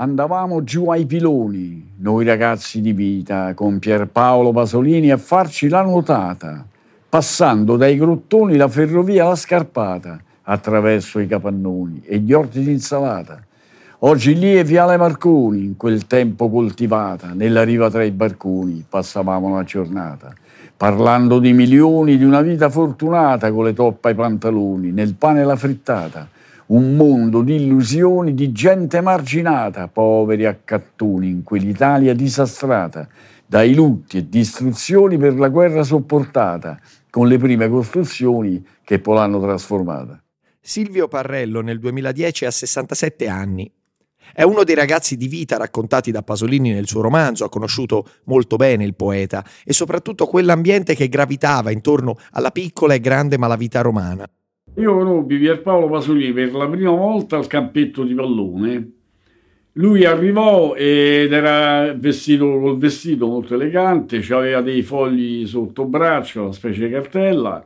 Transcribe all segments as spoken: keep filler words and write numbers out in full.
Andavamo giù ai piloni, noi ragazzi di vita, con Pierpaolo Pasolini a farci la nuotata, passando dai grottoni la ferrovia alla Scarpata, attraverso i capannoni e gli orti di insalata. Oggi lì è Viale Marconi, in quel tempo coltivata, nella riva tra i barconi, passavamo la giornata, parlando di milioni, di una vita fortunata, con le toppe ai pantaloni, nel pane e la frittata. Un mondo di illusioni, di gente emarginata, poveri accattoni in quell'Italia disastrata, dai lutti e distruzioni per la guerra sopportata, con le prime costruzioni che poi l'hanno trasformata. Silvio Parrello nel duemiladieci ha sessantasette anni. È uno dei ragazzi di vita raccontati da Pasolini nel suo romanzo, ha conosciuto molto bene il poeta e soprattutto quell'ambiente che gravitava intorno alla piccola e grande malavita romana. Io conobbi Pierpaolo Pasolini per la prima volta al campetto di pallone. Lui arrivò ed era vestito col vestito molto elegante, aveva dei fogli sotto braccio, una specie di cartella,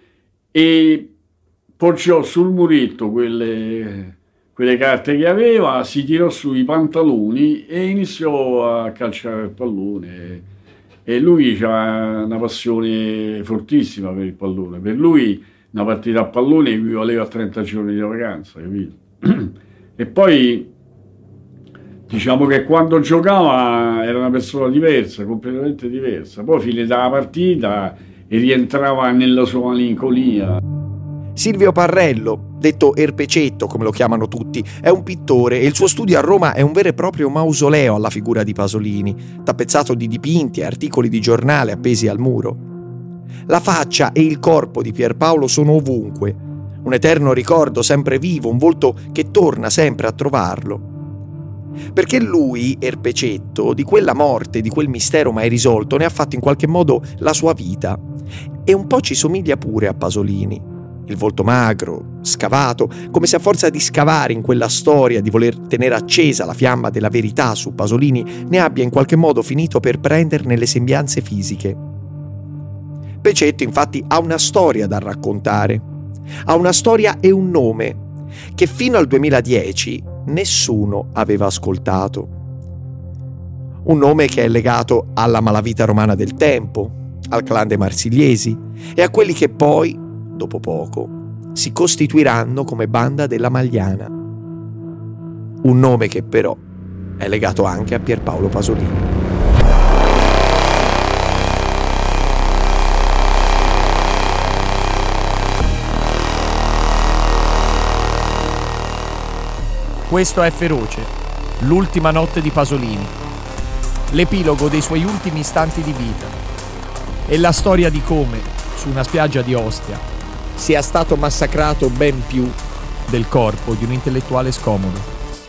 e poggiò sul muretto quelle, quelle carte che aveva, si tirò sui pantaloni e iniziò a calciare il pallone. E lui aveva una passione fortissima per il pallone. Per lui una partita a pallone equivaleva a trenta giorni di vacanza, capito? E poi diciamo che quando giocava era una persona diversa, completamente diversa. Poi finita la partita e rientrava nella sua malinconia. Silvio Parrello, detto Erpecetto come lo chiamano tutti, è un pittore e il suo studio a Roma è un vero e proprio mausoleo alla figura di Pasolini, tappezzato di dipinti e articoli di giornale appesi al muro. La faccia e il corpo di Pierpaolo sono ovunque, un eterno ricordo sempre vivo, un volto che torna sempre a trovarlo. Perché lui, Erpecetto, di quella morte, di quel mistero mai risolto, ne ha fatto in qualche modo la sua vita. E un po' ci somiglia pure a Pasolini. Il volto magro, scavato, come se a forza di scavare in quella storia, di voler tenere accesa la fiamma della verità su Pasolini, ne abbia in qualche modo finito per prenderne le sembianze fisiche. Pecetto infatti ha una storia da raccontare, ha una storia e un nome che fino al duemiladieci nessuno aveva ascoltato. Un nome che è legato alla malavita romana del tempo, al clan dei Marsigliesi e a quelli che poi, dopo poco, si costituiranno come banda della Magliana. Un nome che però è legato anche a Pierpaolo Pasolini. Questo è Feroce, l'ultima notte di Pasolini, l'epilogo dei suoi ultimi istanti di vita e la storia di come, su una spiaggia di Ostia, sia stato massacrato ben più del corpo di un intellettuale scomodo.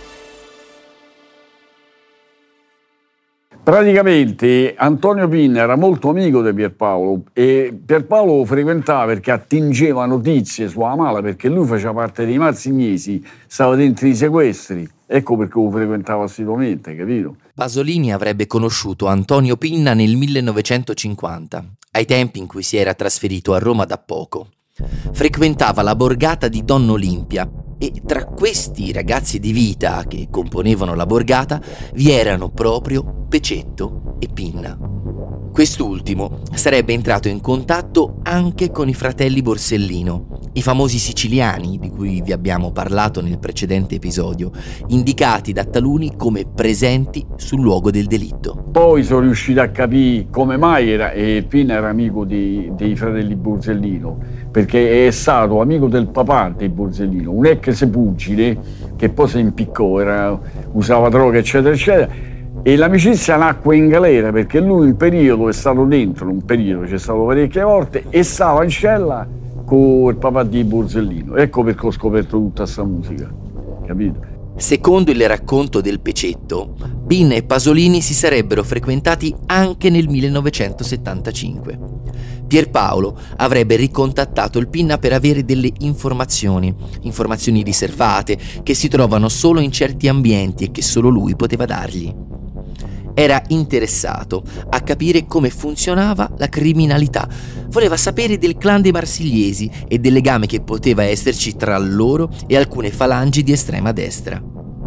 Praticamente Antonio Pinna era molto amico di Pierpaolo e Pierpaolo lo frequentava perché attingeva notizie su Amala, perché lui faceva parte dei Marsigliesi, stava dentro i sequestri, ecco perché lo frequentava assiduamente, capito? Pasolini avrebbe conosciuto Antonio Pinna nel millenovecentocinquanta, ai tempi in cui si era trasferito a Roma da poco. Frequentava la borgata di Donna Olimpia e tra questi ragazzi di vita che componevano la borgata vi erano proprio Pecetto e Pinna. Quest'ultimo sarebbe entrato in contatto anche con i fratelli Borsellino, i famosi siciliani di cui vi abbiamo parlato nel precedente episodio, indicati da taluni come presenti sul luogo del delitto. Poi sono riuscito a capire come mai era, e Pinna era amico di, dei fratelli Borsellino, perché è stato amico del papà dei Borsellino, un ex pugile che poi si impiccò, era, usava droga eccetera eccetera. E l'amicizia nacque in galera perché lui un periodo è stato dentro, un periodo c'è stato parecchie volte e stava in cella con il papà di Borsellino. Ecco perché ho scoperto tutta questa musica, capito? Secondo il racconto del Pecetto, Pinna e Pasolini si sarebbero frequentati anche nel millenovecentosettantacinque. Pierpaolo avrebbe ricontattato il Pinna per avere delle informazioni, informazioni riservate che si trovano solo in certi ambienti e che solo lui poteva dargli. Era interessato a capire come funzionava la criminalità, voleva sapere del clan dei Marsigliesi e del legame che poteva esserci tra loro e alcune falangi di estrema destra.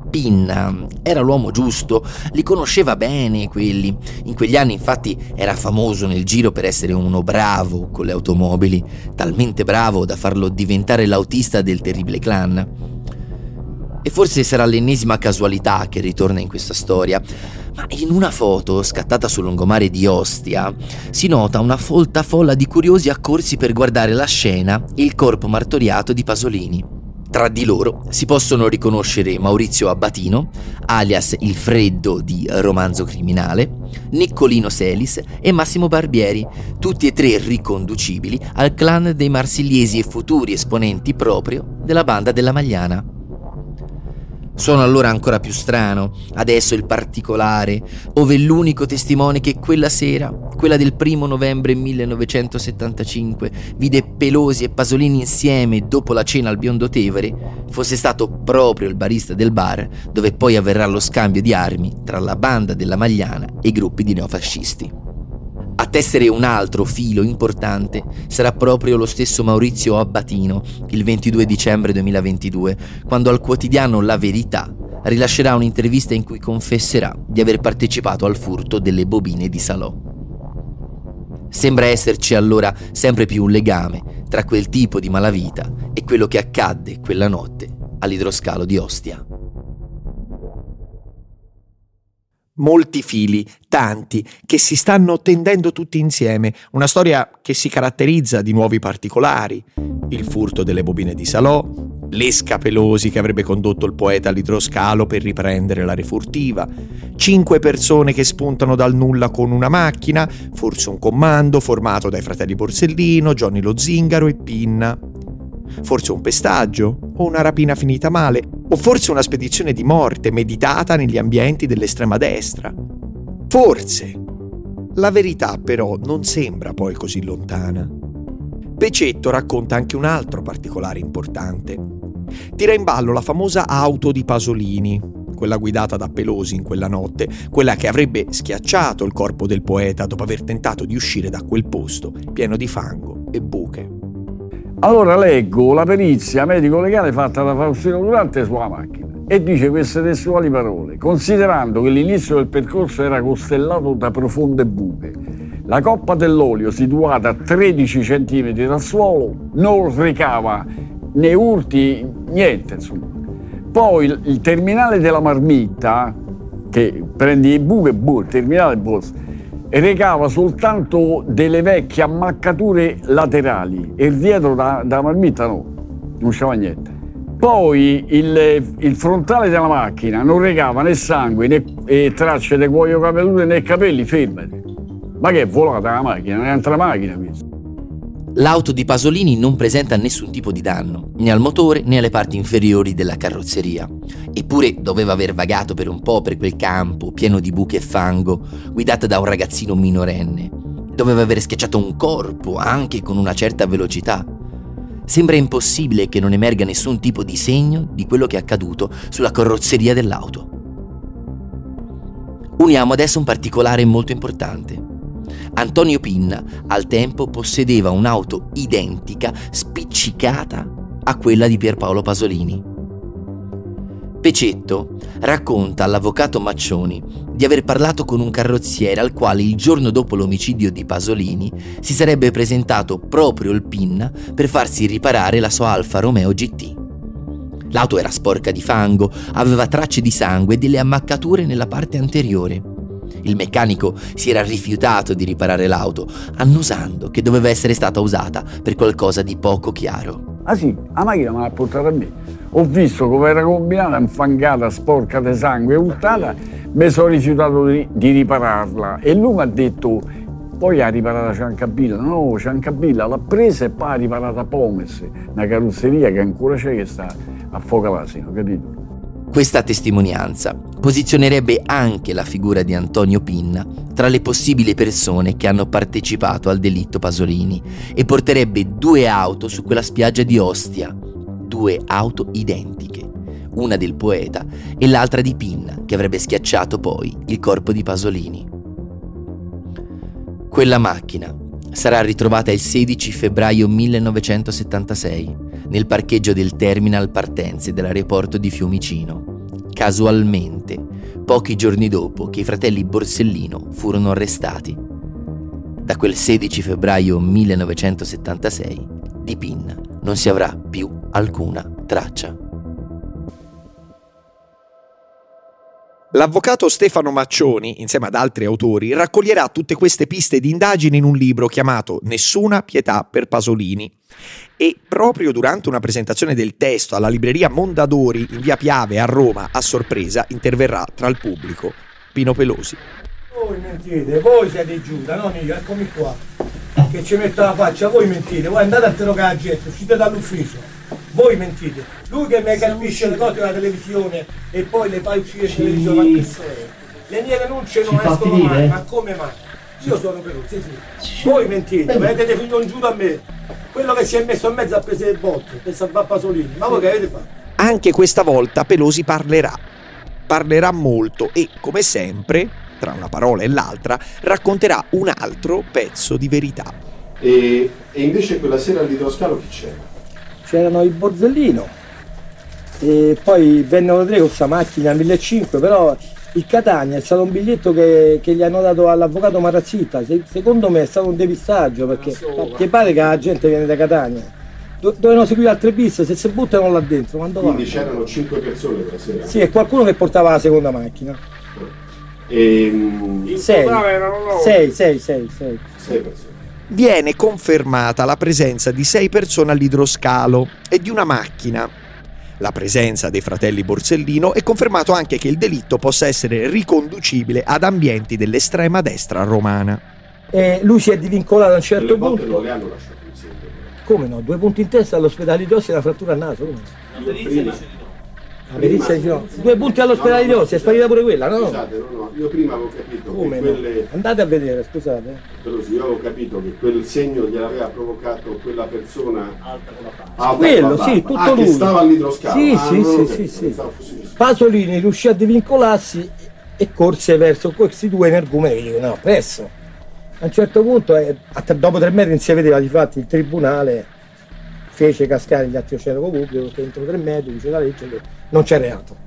Pinna era l'uomo giusto, li conosceva bene quelli. In quegli anni infatti era famoso nel giro per essere uno bravo con le automobili, talmente bravo da farlo diventare l'autista del terribile clan. E forse sarà l'ennesima casualità che ritorna in questa storia, ma in una foto scattata sul lungomare di Ostia si nota una folta folla di curiosi accorsi per guardare la scena e il corpo martoriato di Pasolini. Tra di loro si possono riconoscere Maurizio Abbatino, alias il Freddo di Romanzo Criminale, Niccolino Selis e Massimo Barbieri, tutti e tre riconducibili al clan dei Marsigliesi e futuri esponenti proprio della banda della Magliana. Suona allora ancora più strano, adesso il particolare, ove l'unico testimone che quella sera, quella del primo novembre millenovecentosettantacinque, vide Pelosi e Pasolini insieme dopo la cena al Biondo Tevere, fosse stato proprio il barista del bar, dove poi avverrà lo scambio di armi tra la banda della Magliana e i gruppi di neofascisti. A tessere un altro filo importante sarà proprio lo stesso Maurizio Abbatino, il ventidue dicembre duemilaventidue, quando al quotidiano La Verità rilascerà un'intervista in cui confesserà di aver partecipato al furto delle bobine di Salò. Sembra esserci allora sempre più un legame tra quel tipo di malavita e quello che accadde quella notte all'idroscalo di Ostia. Molti fili, tanti, che si stanno tendendo tutti insieme, una storia che si caratterizza di nuovi particolari: il furto delle bobine di Salò, l'esca Pelosi che avrebbe condotto il poeta all'idroscalo per riprendere la refurtiva, cinque persone che spuntano dal nulla con una macchina, forse un commando formato dai fratelli Borsellino, Johnny Lo Zingaro e Pinna. Forse un pestaggio, o una rapina finita male, o forse una spedizione di morte meditata negli ambienti dell'estrema destra. Forse. La verità però non sembra poi così lontana. Pecetto racconta anche un altro particolare importante. Tira in ballo la famosa auto di Pasolini, quella guidata da Pelosi in quella notte, quella che avrebbe schiacciato il corpo del poeta dopo aver tentato di uscire da quel posto pieno di fango e buche. Allora leggo la perizia medico-legale fatta da Faustino Durante sulla macchina e dice queste testuali parole: considerando che l'inizio del percorso era costellato da profonde buche, la coppa dell'olio situata a tredici centimetri dal suolo non recava né urti, niente insomma. Poi il, il terminale della marmitta, che prendi i buche, boh, il terminale boh, recava soltanto delle vecchie ammaccature laterali e dietro da, da marmitta no, non c'era niente. Poi il, il frontale della macchina non recava né sangue né, né tracce di cuoio capelluto né capelli, fermati. Ma che è volata la macchina, non è un'altra macchina questa. L'auto di Pasolini non presenta nessun tipo di danno, né al motore né alle parti inferiori della carrozzeria. Eppure doveva aver vagato per un po' per quel campo pieno di buche e fango, guidata da un ragazzino minorenne. Doveva aver schiacciato un corpo, anche con una certa velocità. Sembra impossibile che non emerga nessun tipo di segno di quello che è accaduto sulla carrozzeria dell'auto. Uniamo adesso un particolare molto importante. Antonio Pinna al tempo possedeva un'auto identica, spiccicata a quella di Pierpaolo Pasolini. Pecetto racconta all'avvocato Maccioni di aver parlato con un carrozziere al quale il giorno dopo l'omicidio di Pasolini si sarebbe presentato proprio il Pinna per farsi riparare la sua Alfa Romeo G T. L'auto era sporca di fango, aveva tracce di sangue e delle ammaccature nella parte anteriore. Il meccanico si era rifiutato di riparare l'auto, annusando che doveva essere stata usata per qualcosa di poco chiaro. Ah sì, la macchina me l'ha portata a me. Ho visto come era combinata, infangata, sporca di sangue e urtata, mi sono rifiutato di, di ripararla. E lui mi ha detto, poi ha riparato Ciancabilla. No, Ciancabilla l'ha presa e poi ha riparato Pomes, una carrozzeria che ancora c'è, che sta a Focalasino, capito? Questa testimonianza posizionerebbe anche la figura di Antonio Pinna tra le possibili persone che hanno partecipato al delitto Pasolini e porterebbe due auto su quella spiaggia di Ostia, due auto identiche, una del poeta e l'altra di Pinna, che avrebbe schiacciato poi il corpo di Pasolini. Quella macchina sarà ritrovata il sedici febbraio millenovecentosettantasei nel parcheggio del terminal partenze dell'aeroporto di Fiumicino. casualmente, pochi giorni dopo che i fratelli Borsellino furono arrestati. Da quel sedici febbraio millenovecentosettantasei di Pinna non si avrà più alcuna traccia. L'avvocato Stefano Maccioni, insieme ad altri autori, raccoglierà tutte queste piste di indagine in un libro chiamato Nessuna pietà per Pasolini. E proprio durante una presentazione del testo alla libreria Mondadori in via Piave a Roma, a sorpresa, interverrà tra il pubblico Pino Pelosi. Voi mentite, voi siete Giuda, non io, eccomi qua, che ci metto la faccia, voi mentite, voi andate a interrogare la gente, uscite dall'ufficio, voi mentite, lui che mi capisce le cose della televisione e poi le fai uscire in televisione, ma che sei? Le mie denunce non escono mai, ma come mai? Io sono Pelosi, sì, sì. Voi mentite, avete definito un Giuda a me, quello che si è messo in mezzo a prese le botte per salvare Pasolini, ma voi che avete fatto? Anche questa volta Pelosi parlerà, parlerà molto e, come sempre, tra una parola e l'altra, racconterà un altro pezzo di verità. E, e invece quella sera all'idroscalo chi c'era? C'erano i Borsellino e poi vennero tre con questa macchina millecinquecento, però il Catania è stato un biglietto che, che gli hanno dato all'avvocato Marazzita. Se, secondo me è stato un depistaggio, perché, perché pare che la gente viene da Catania. Do, dovevano seguire altre piste, se si buttano là dentro, quando Quindi va? C'erano cinque persone quella sera? Sì, e qualcuno che portava la seconda macchina. E, sei, sei, sei, sei, sei. sei persone. Viene confermata la presenza di sei persone all'idroscalo e di una macchina. La presenza dei fratelli Borsellino è confermato anche che il delitto possa essere riconducibile ad ambienti dell'estrema destra romana. E lui si è divincolato a un certo Delle punto. botte non le hanno lasciato insieme. Come no? Due punti in testa all'ospedale di Ossi e una frattura al naso. Come? La perizia La perizia dice no. Due punti all'ospedale di Ossi, è sparita pure quella, no? Scusate, no, no, io prima avevo capito Come che no? quelle... Andate a vedere, scusate. Pelosi, io avevo capito che quel segno gliel'aveva provocato quella persona alta con la barba. Quello, sì, tutto ah, lui. Che stava all'idroscalo. Sì, ah, sì, non sì, ho sì, capito, sì. pensavo fosse questo. Pasolini riuscì a divincolarsi e corse verso questi due energumeni che dicono no, presso. A un certo punto, eh, dopo tre metri non si vedeva, difatti il tribunale fece cascare gli atti osceno pubblico, perché entro tre metri dice la legge che non c'è reato.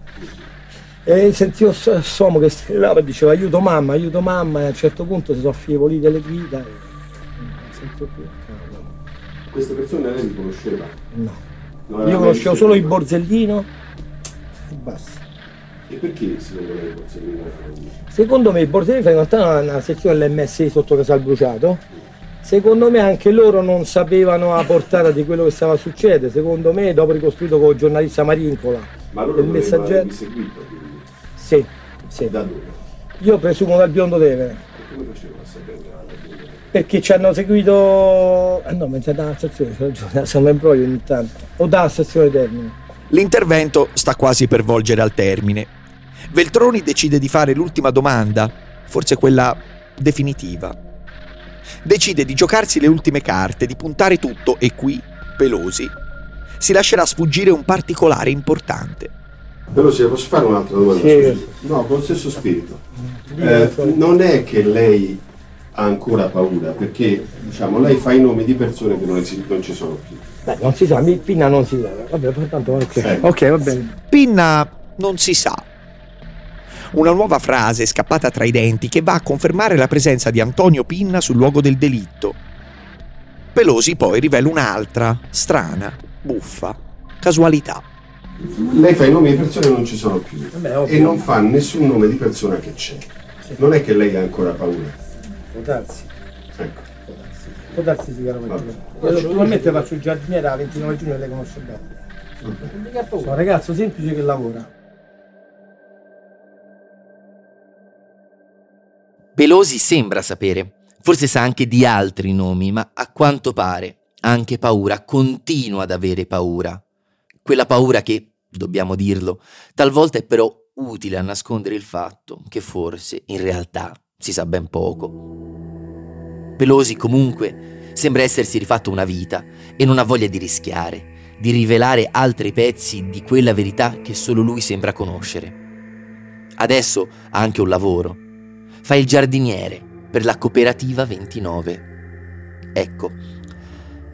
E sentivo Somo che strillava e diceva aiuto mamma, aiuto mamma, e a un certo punto si sono affievolite le grida e non sento più. Queste persone lei li conosceva? No, Non io conoscevo solo il Borsellino e basta. E perché secondo lei il Borsellino era così? Secondo me il Borsellino frequentava una sezione dell'M S I sotto Casal Bruciato. Secondo me anche loro non sapevano la portata di quello che stava succedendo. Secondo me, dopo ricostruito con il giornalista Marincola, Ma loro del dovevano Messaggero. avervi seguito, quindi. Sì, sì. Da dove? Io presumo dal Biondo Tevere. E come facevano a sapere? Perché ci hanno seguito. Ah no, mentre dalla stazione, c'è ragione, siamo in broglio ogni tanto. O dalla stazione Termine. L'intervento sta quasi per volgere al termine. Veltroni decide di fare l'ultima domanda, forse quella definitiva. Decide di giocarsi le ultime carte, di puntare tutto e qui, Pelosi, si lascerà sfuggire un particolare importante. Pelosi, posso fare un'altra domanda? Sì. Scusi. No, con lo stesso spirito. Eh, non è che lei ha ancora paura, perché diciamo lei fa i nomi di persone che non, esi- non ci sono più. Beh, non si sa, mi- Pinna non si sa. Vabbè, pertanto ok. Eh. Ok, va bene. Pinna non si sa. Una nuova frase scappata tra i denti che va a confermare la presenza di Antonio Pinna sul luogo del delitto. Pelosi poi rivela un'altra, strana, buffa, casualità. Lei fa i nomi di persone che non ci sono più. Vabbè, ovvio. E non fa nessun nome di persona che c'è. Non è che lei ha ancora paura. Può darsi. Ecco. Può darsi. Può darsi sicuramente. Vabbè. Io attualmente faccio il giardiniere a ventinove giugno e lei conosce bene. Sono un ragazzo semplice che lavora. Pelosi sembra sapere, forse sa anche di altri nomi, ma a quanto pare ha anche paura, continua ad avere paura. Quella paura che, dobbiamo dirlo, talvolta è però utile a nascondere il fatto che forse, in realtà, si sa ben poco. Pelosi, comunque, sembra essersi rifatto una vita e non ha voglia di rischiare, di rivelare altri pezzi di quella verità che solo lui sembra conoscere. Adesso ha anche un lavoro. Fa il giardiniere per la Cooperativa ventinove. Ecco,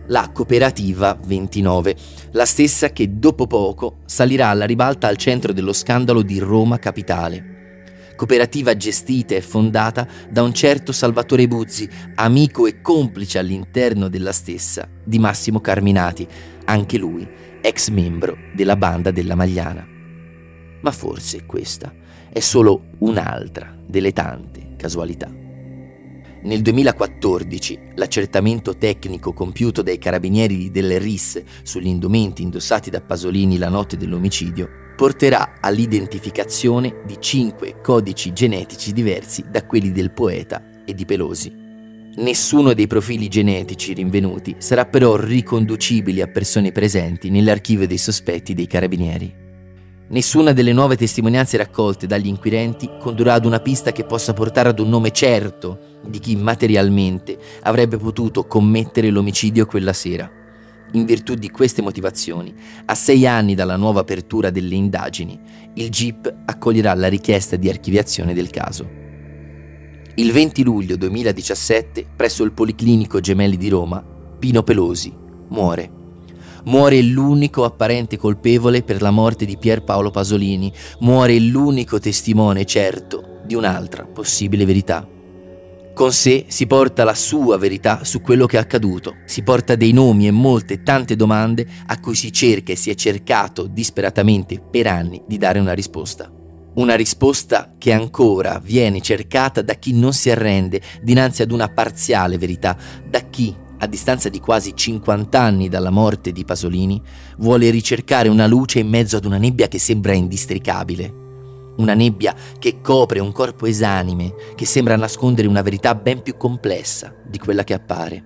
la Cooperativa ventinove, la stessa che dopo poco salirà alla ribalta al centro dello scandalo di Roma Capitale. Cooperativa gestita e fondata da un certo Salvatore Buzzi, amico e complice all'interno della stessa di Massimo Carminati, anche lui ex membro della banda della Magliana. Ma forse questa è solo un'altra delle tante casualità. Nel duemilaquattordici l'accertamento tecnico compiuto dai carabinieri del R I S sugli indumenti indossati da Pasolini la notte dell'omicidio porterà all'identificazione di cinque codici genetici diversi da quelli del poeta e di Pelosi. Nessuno dei profili genetici rinvenuti sarà però riconducibile a persone presenti nell'archivio dei sospetti dei carabinieri. Nessuna delle nuove testimonianze raccolte dagli inquirenti condurrà ad una pista che possa portare ad un nome certo di chi materialmente avrebbe potuto commettere l'omicidio quella sera. In virtù di queste motivazioni, a sei anni dalla nuova apertura delle indagini, il G I P accoglierà la richiesta di archiviazione del caso. Il venti luglio duemiladiciassette, presso il Policlinico Gemelli di Roma, Pino Pelosi muore. Muore l'unico apparente colpevole per la morte di Pierpaolo Pasolini, muore l'unico testimone certo di un'altra possibile verità. Con sé si porta la sua verità su quello che è accaduto, si porta dei nomi e molte tante domande a cui si cerca e si è cercato disperatamente per anni di dare una risposta. Una risposta che ancora viene cercata da chi non si arrende dinanzi ad una parziale verità, da chi, a distanza di quasi cinquanta anni dalla morte di Pasolini, vuole ricercare una luce in mezzo ad una nebbia che sembra indistricabile. Una nebbia che copre un corpo esanime, che sembra nascondere una verità ben più complessa di quella che appare.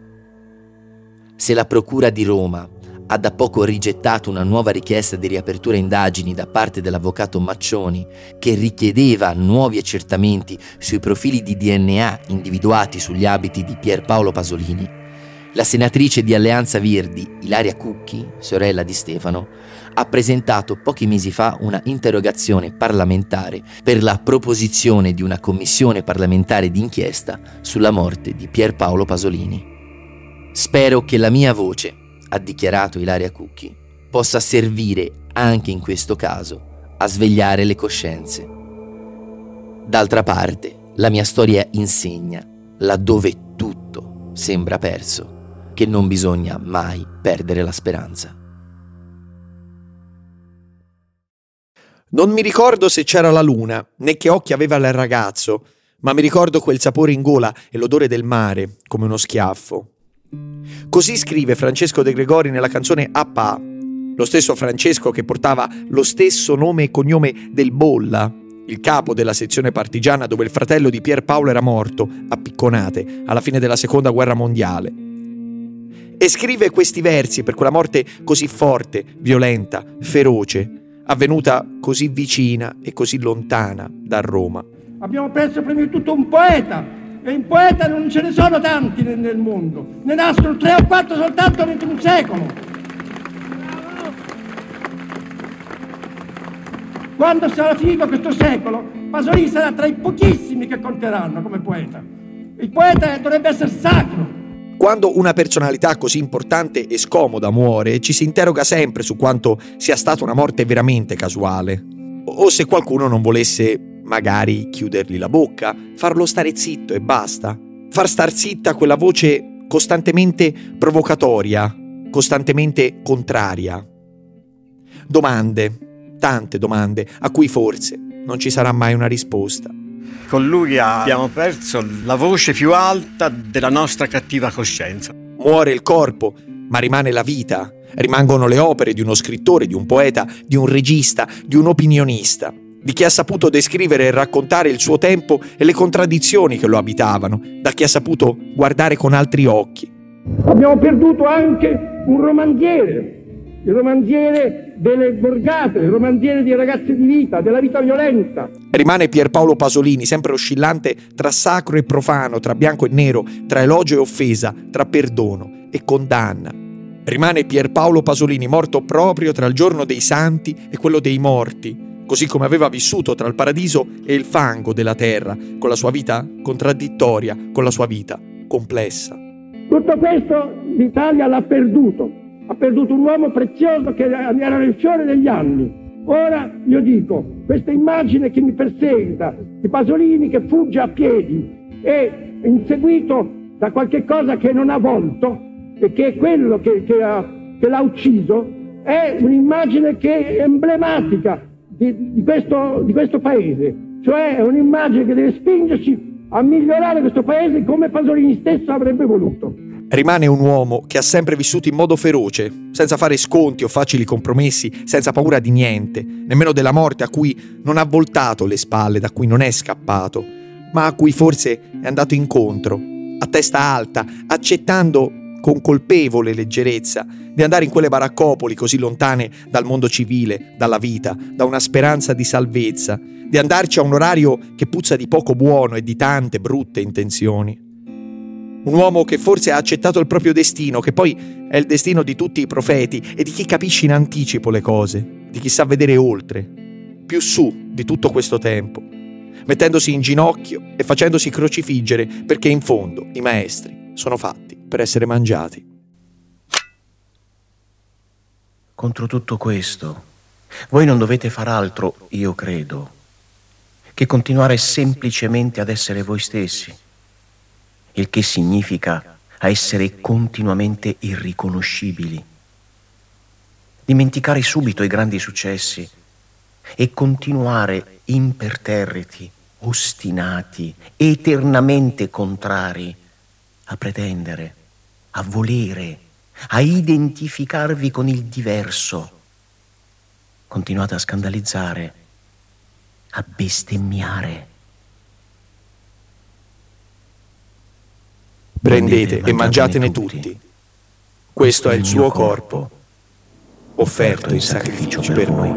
Se la Procura di Roma ha da poco rigettato una nuova richiesta di riapertura indagini da parte dell'avvocato Maccioni, che richiedeva nuovi accertamenti sui profili di D N A individuati sugli abiti di Pierpaolo Pasolini, la senatrice di Alleanza Verdi, Ilaria Cucchi, sorella di Stefano, ha presentato pochi mesi fa una interrogazione parlamentare per la proposizione di una commissione parlamentare d'inchiesta sulla morte di Pierpaolo Pasolini. Spero che la mia voce, ha dichiarato Ilaria Cucchi, possa servire anche in questo caso a svegliare le coscienze. D'altra parte, la mia storia insegna, laddove tutto sembra perso, che non bisogna mai perdere la speranza. Non mi ricordo se c'era la luna, né che occhi aveva il ragazzo, ma mi ricordo quel sapore in gola e l'odore del mare, come uno schiaffo. Così scrive Francesco De Gregori nella canzone Appa, lo stesso Francesco che portava lo stesso nome e cognome del Bolla, il capo della sezione partigiana dove il fratello di Pierpaolo era morto, a picconate, alla fine della seconda guerra mondiale. E scrive questi versi per quella morte così forte, violenta, feroce, avvenuta così vicina e così lontana da Roma. Abbiamo perso prima di tutto un poeta, e in poeta non ce ne sono tanti nel, nel mondo, ne nascono tre o quattro soltanto dentro un secolo. Quando sarà finito questo secolo, Pasolini sarà tra i pochissimi che conteranno come poeta. Il poeta dovrebbe essere sacro. Quando una personalità così importante e scomoda muore, ci si interroga sempre su quanto sia stata una morte veramente casuale. O se qualcuno non volesse magari chiudergli la bocca, farlo stare zitto e basta. Far star zitta quella voce costantemente provocatoria, costantemente contraria. Domande, tante domande, a cui forse non ci sarà mai una risposta. Con lui abbiamo perso la voce più alta della nostra cattiva coscienza. Muore il corpo, ma rimane la vita. Rimangono le opere di uno scrittore, di un poeta, di un regista, di un opinionista, di chi ha saputo descrivere e raccontare il suo tempo e le contraddizioni che lo abitavano, da chi ha saputo guardare con altri occhi. Abbiamo perduto anche un romanziere, il romanziere delle borgate, il romanziere di ragazzi di vita, della vita violenta. Rimane Pierpaolo Pasolini, sempre oscillante tra sacro e profano, tra bianco e nero, tra elogio e offesa, tra perdono e condanna. Rimane Pierpaolo Pasolini, morto proprio tra il giorno dei santi e quello dei morti, così come aveva vissuto tra il paradiso e il fango della terra, con la sua vita contraddittoria, con la sua vita complessa. Tutto questo l'Italia l'ha perduto, ha perduto un uomo prezioso che era nel fiore degli anni. Ora io dico, questa immagine che mi perseguita di Pasolini che fugge a piedi e inseguito da qualche cosa che non ha volto e che è quello che, che, ha, che l'ha ucciso, è un'immagine che è emblematica di, di, questo, di questo paese, cioè è un'immagine che deve spingerci a migliorare questo paese come Pasolini stesso avrebbe voluto. Rimane un uomo che ha sempre vissuto in modo feroce, senza fare sconti o facili compromessi, senza paura di niente, nemmeno della morte a cui non ha voltato le spalle, da cui non è scappato, ma a cui forse è andato incontro, a testa alta, accettando con colpevole leggerezza di andare in quelle baraccopoli così lontane dal mondo civile, dalla vita, da una speranza di salvezza, di andarci a un orario che puzza di poco buono e di tante brutte intenzioni. Un uomo che forse ha accettato il proprio destino, che poi è il destino di tutti i profeti e di chi capisce in anticipo le cose, di chi sa vedere oltre, più su di tutto questo tempo, mettendosi in ginocchio e facendosi crocifiggere perché in fondo i maestri sono fatti per essere mangiati. Contro tutto questo, voi non dovete far altro, io credo, che continuare semplicemente ad essere voi stessi, il che significa a essere continuamente irriconoscibili. Dimenticare subito i grandi successi e continuare imperterriti, ostinati, eternamente contrari a pretendere, a volere, a identificarvi con il diverso. Continuate a scandalizzare, a bestemmiare. Prendete e mangiatene tutti. Questo è il suo corpo, offerto in sacrificio per voi.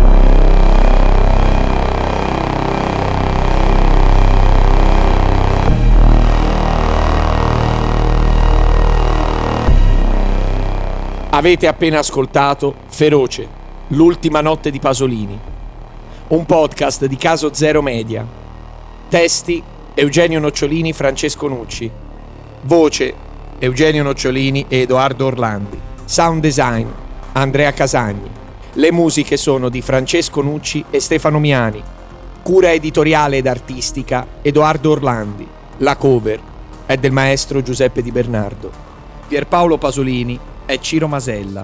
Avete appena ascoltato Feroce, l'ultima notte di Pasolini, un podcast di Caso Zero Media. Testi Eugenio Nocciolini, Francesco Nucci. Voce Eugenio Nocciolini e Edoardo Orlandi. Sound design Andrea Casagni. Le musiche sono di Francesco Nucci e Stefano Miani. Cura editoriale ed artistica Edoardo Orlandi. La cover è del maestro Giuseppe Di Bernardo. Pierpaolo Pasolini è Ciro Masella.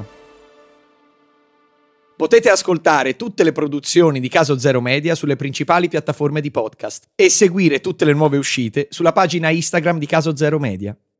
Potete ascoltare tutte le produzioni di Caso Zero Media sulle principali piattaforme di podcast e seguire tutte le nuove uscite sulla pagina Instagram di Caso Zero Media.